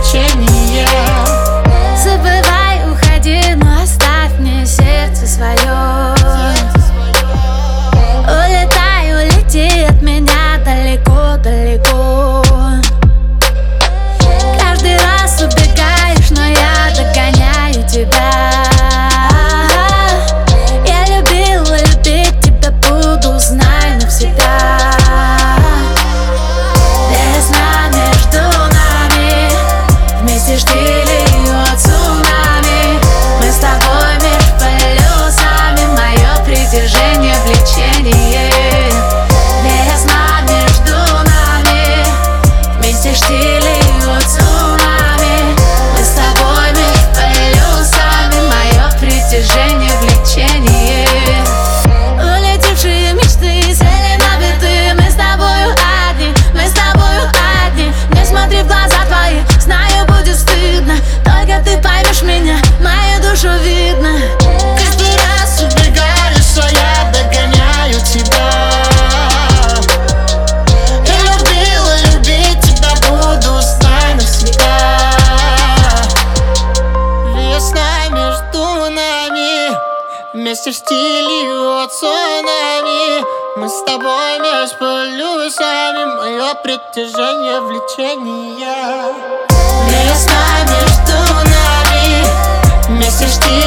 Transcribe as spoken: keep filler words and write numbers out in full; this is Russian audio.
влечение. Забывай, уходи, но оставь мне сердце свое. Улетай, улети от меня далеко-далеко. Каждый раз убегаешь, но я догоняю тебя. Я любила, любить тебя буду, знай навсегда. Весна между нами, вместе штиль от цунами. Мы с тобой меж полюсами, мое притяжение, влечение. Весна между нами, вместе штиль от цунами. Мы с тобой меж полюсами, мое притяжение, влечение. Улетевшие мечты, цели набиты, мы с тобою одни, мы с тобою одни. Не смотри в глаза твои, знаю, будет стыдно, только ты поймешь меня, мою душу видно. Каждый раз убегаешь, а я догоняю тебя. Я любила, любить тебя буду, знай навсегда. Весна между нами, вместе штилью от цунами. Мы с тобой меж полюсами, мое притяжение, влечение. Весна между нами, вместе штилью